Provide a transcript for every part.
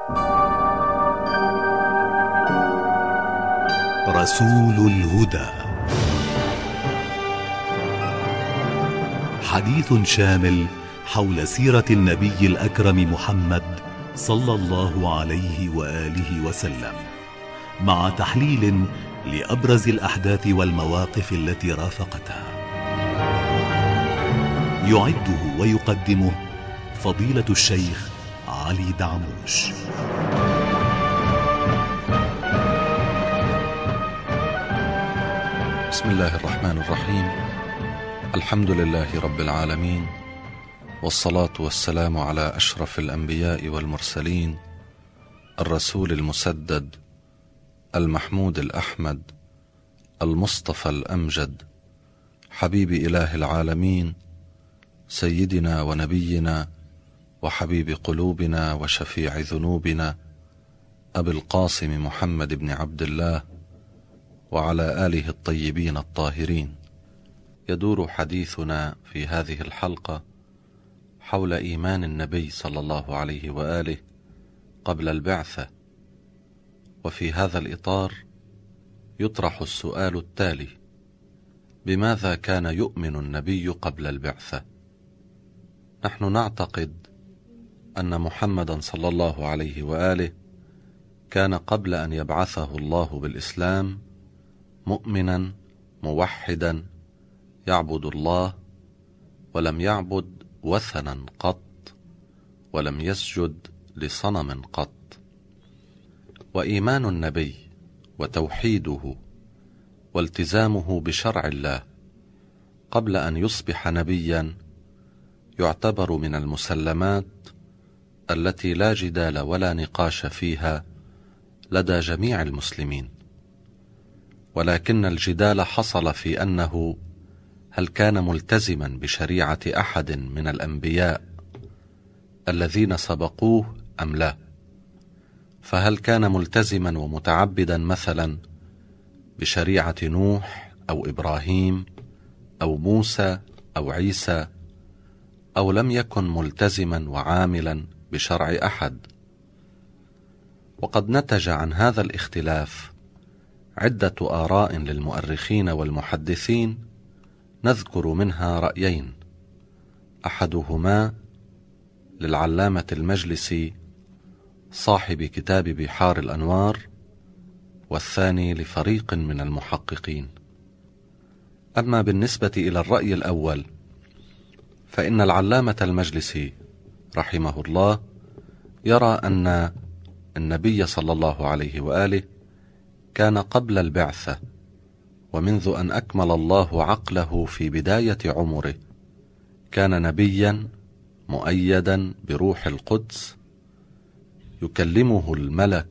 رسول الهدى، حديث شامل حول سيرة النبي الأكرم محمد صلى الله عليه وآله وسلم، مع تحليل لأبرز الأحداث والمواقف التي رافقتها. يعده ويقدمه فضيلة الشيخ علي دعموش. بسم الله الرحمن الرحيم. الحمد لله رب العالمين، والصلاة والسلام على أشرف الأنبياء والمرسلين، الرسول المسدد المحمود الأحمد المصطفى الأمجد، حبيب إله العالمين، سيدنا ونبينا وحبيب قلوبنا وشفيع ذنوبنا، أبي القاسم محمد بن عبد الله وعلى آله الطيبين الطاهرين. يدور حديثنا في هذه الحلقة حول إيمان النبي صلى الله عليه وآله قبل البعثة، وفي هذا الإطار يطرح السؤال التالي: بماذا كان يؤمن النبي قبل البعثة؟ نحن نعتقد أن محمدا صلى الله عليه وآله كان قبل أن يبعثه الله بالإسلام مؤمنا موحدا يعبد الله، ولم يعبد وثنا قط، ولم يسجد لصنم قط. وإيمان النبي وتوحيده والتزامه بشرع الله قبل أن يصبح نبيا يعتبر من المسلمات التي لا جدال ولا نقاش فيها لدى جميع المسلمين، ولكن الجدال حصل في أنه هل كان ملتزما بشريعة أحد من الأنبياء الذين سبقوه أم لا؟ فهل كان ملتزما ومتعبدا مثلا بشريعة نوح أو إبراهيم أو موسى أو عيسى، أو لم يكن ملتزما وعاملا بشرع أحد؟ وقد نتج عن هذا الاختلاف عدة آراء للمؤرخين والمحدثين، نذكر منها رأيين: أحدهما للعلامة المجلسي صاحب كتاب بحار الأنوار، والثاني لفريق من المحققين. أما بالنسبة إلى الرأي الأول فإن العلامة المجلسي رحمه الله يرى أن النبي صلى الله عليه وآله كان قبل البعثة، ومنذ أن أكمل الله عقله في بداية عمره كان نبيا مؤيدا بروح القدس، يكلمه الملك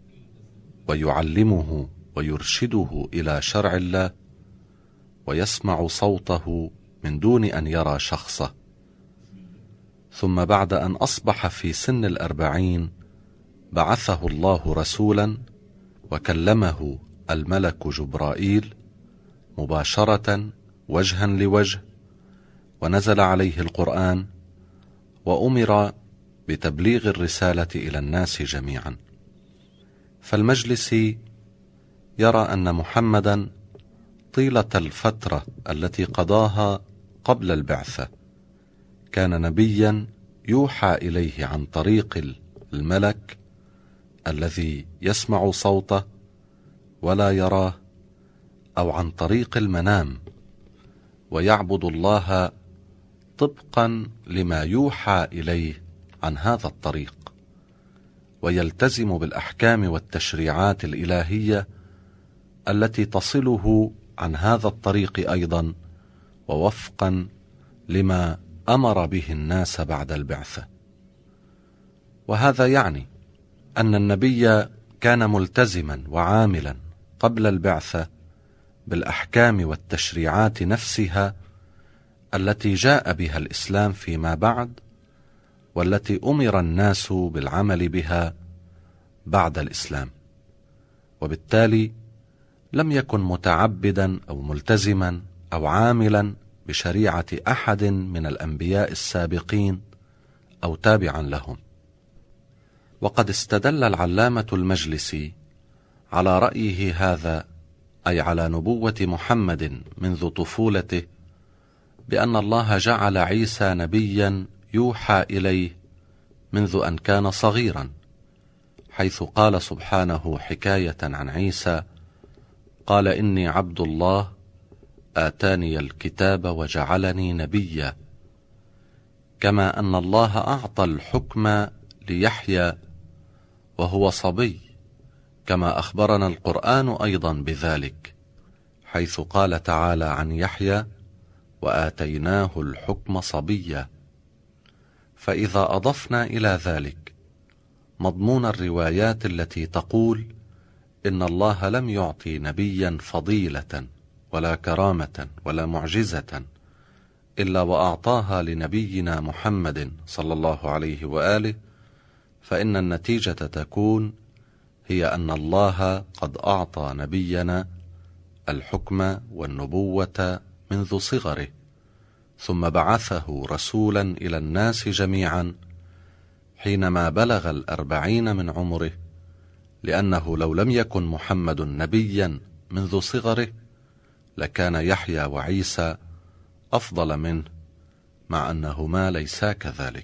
ويعلمه ويرشده إلى شرع الله، ويسمع صوته من دون أن يرى شخصه. ثم بعد أن أصبح في سن 40 بعثه الله رسولا، وكلمه الملك جبرائيل مباشرة وجها لوجه، ونزل عليه القرآن، وأمر بتبليغ الرسالة إلى الناس جميعا. فالمجلسي يرى أن محمدا طيلة الفترة التي قضاها قبل البعثة كان نبيا يوحى إليه عن طريق الملك الذي يسمع صوته ولا يراه، أو عن طريق المنام، ويعبد الله طبقا لما يوحى إليه عن هذا الطريق، ويلتزم بالأحكام والتشريعات الإلهية التي تصله عن هذا الطريق أيضا، ووفقا لما أمر به الناس بعد البعثة. وهذا يعني أن النبي كان ملتزما وعاملا قبل البعثة بالأحكام والتشريعات نفسها التي جاء بها الإسلام فيما بعد، والتي أمر الناس بالعمل بها بعد الإسلام، وبالتالي لم يكن متعبدا أو ملتزما أو عاملا بشريعة أحد من الأنبياء السابقين أو تابعا لهم. وقد استدل العلامة المجلسي على رأيه هذا، أي على نبوة محمد منذ طفولته، بأن الله جعل عيسى نبيا يوحى إليه منذ أن كان صغيرا، حيث قال سبحانه حكاية عن عيسى: قال إني عبد الله آتاني الكتاب وجعلني نبيا، كما أن الله أعطى الحكم ليحيى وهو صبي، كما أخبرنا القرآن أيضا بذلك، حيث قال تعالى عن يحيى: وآتيناه الحكم صبيا. فإذا أضفنا إلى ذلك مضمون الروايات التي تقول إن الله لم يعطي نبيا فضيلة ولا كرامة ولا معجزة إلا وأعطاها لنبينا محمد صلى الله عليه وآله، فإن النتيجة تكون هي أن الله قد أعطى نبينا الحكم والنبوة منذ صغره، ثم بعثه رسولا إلى الناس جميعا حينما بلغ 40 من عمره، لأنه لو لم يكن محمد نبيا منذ صغره لكان يحيى وعيسى أفضل منه، مع أنهما ليسا كذلك.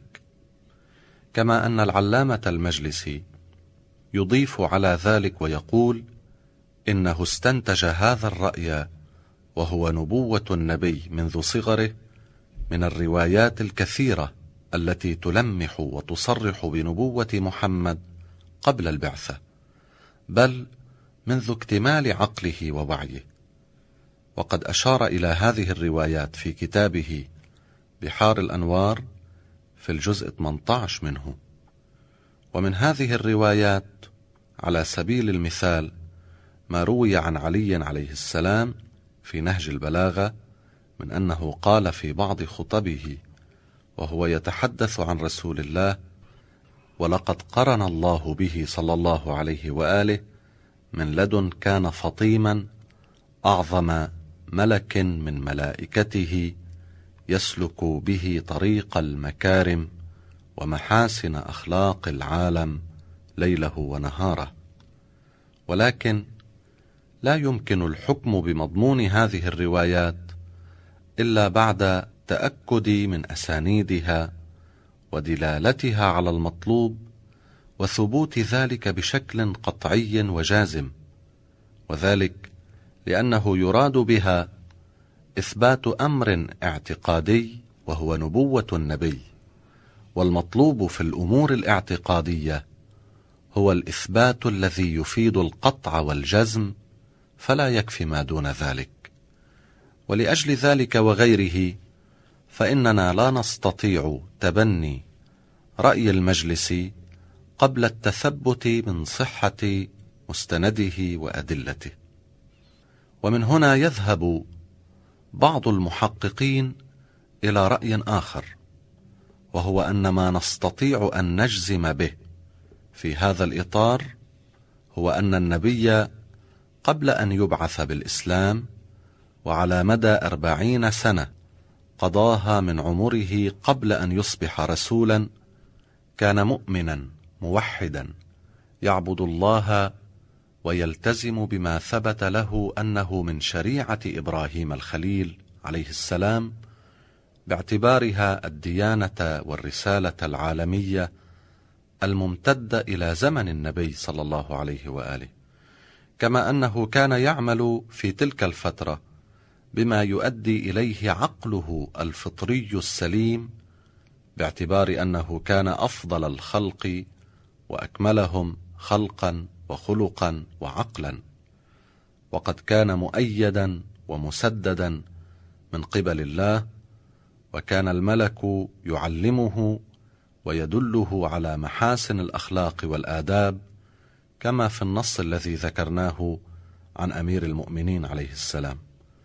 كما أن العلامة المجلسي يضيف على ذلك ويقول إنه استنتج هذا الرأي، وهو نبوة النبي منذ صغره، من الروايات الكثيرة التي تلمح وتصرح بنبوة محمد قبل البعثة، بل منذ اكتمال عقله ووعيه. وقد أشار إلى هذه الروايات في كتابه بحار الأنوار في الجزء 18 منه. ومن هذه الروايات على سبيل المثال ما روي عن علي عليه السلام في نهج البلاغة من أنه قال في بعض خطبه وهو يتحدث عن رسول الله: ولقد قرن الله به صلى الله عليه وآله من لدن كان فطيما أعظم ملك من ملائكته يسلك به طريق المكارم ومحاسن أخلاق العالم ليله ونهاره. ولكن لا يمكن الحكم بمضمون هذه الروايات إلا بعد تأكد من أسانيدها ودلالتها على المطلوب وثبوت ذلك بشكل قطعي وجازم، وذلك لأنه يراد بها إثبات أمر اعتقادي وهو نبوة النبي، والمطلوب في الأمور الاعتقادية هو الإثبات الذي يفيد القطع والجزم، فلا يكفي ما دون ذلك. ولأجل ذلك وغيره فإننا لا نستطيع تبني رأي المجلس قبل التثبت من صحة مستنده وأدلته. ومن هنا يذهب بعض المحققين إلى رأي آخر، وهو أن ما نستطيع أن نجزم به في هذا الإطار هو أن النبي قبل أن يبعث بالإسلام وعلى مدى 40 سنة قضاها من عمره قبل أن يصبح رسولا كان مؤمنا موحدا يعبد الله ويلتزم بما ثبت له أنه من شريعة إبراهيم الخليل عليه السلام، باعتبارها الديانة والرسالة العالمية الممتدة إلى زمن النبي صلى الله عليه وآله. كما أنه كان يعمل في تلك الفترة بما يؤدي إليه عقله الفطري السليم، باعتبار أنه كان أفضل الخلق وأكملهم خلقا وخلقا وعقلا، وقد كان مؤيدا ومسددا من قبل الله، وكان الملك يعلمه ويدله على محاسن الأخلاق والآداب، كما في النص الذي ذكرناه عن أمير المؤمنين عليه السلام.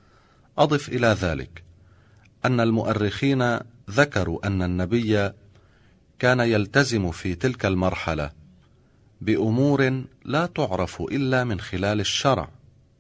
أضف إلى ذلك أن المؤرخين ذكروا أن النبي كان يلتزم في تلك المرحلة بأمور لا تعرف إلا من خلال الشرع،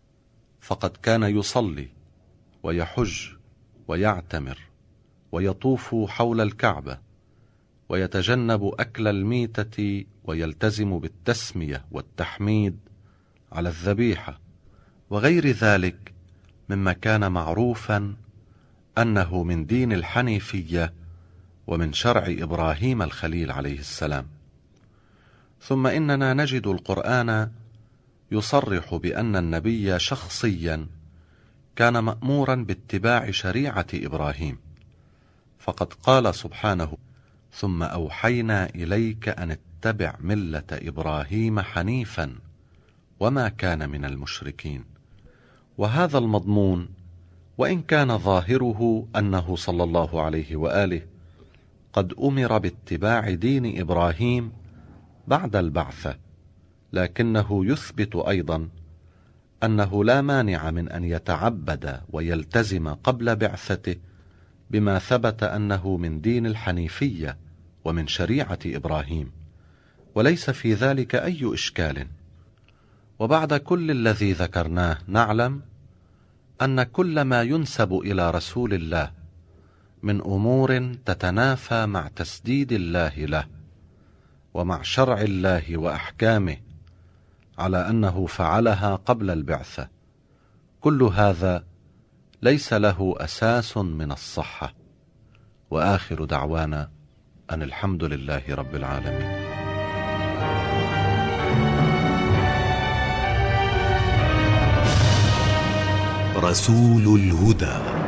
فقد كان يصلي ويحج ويعتمر ويطوف حول الكعبة، ويتجنب أكل الميتة ويلتزم بالتسمية والتحميد على الذبيحة وغير ذلك مما كان معروفا أنه من دين الحنيفية ومن شرع إبراهيم الخليل عليه السلام. ثم إننا نجد القرآن يصرح بأن النبي شخصيا كان مأمورا باتباع شريعة إبراهيم، فقد قال سبحانه: ثم أوحينا إليك أن اتبع ملة إبراهيم حنيفا وما كان من المشركين. وهذا المضمون وإن كان ظاهره أنه صلى الله عليه وآله قد أمر باتباع دين إبراهيم بعد البعثة، لكنه يثبت أيضا أنه لا مانع من أن يتعبد ويلتزم قبل بعثته بما ثبت أنه من دين الحنيفية ومن شريعة إبراهيم، وليس في ذلك أي إشكال. وبعد كل الذي ذكرناه نعلم أن كل ما ينسب إلى رسول الله من أمور تتنافى مع تسديد الله له ومع شرع الله وأحكامه على أنه فعلها قبل البعثة، كل هذا ليس له أساس من الصحة. وآخر دعوانا أن الحمد لله رب العالمين. رسول الهدى.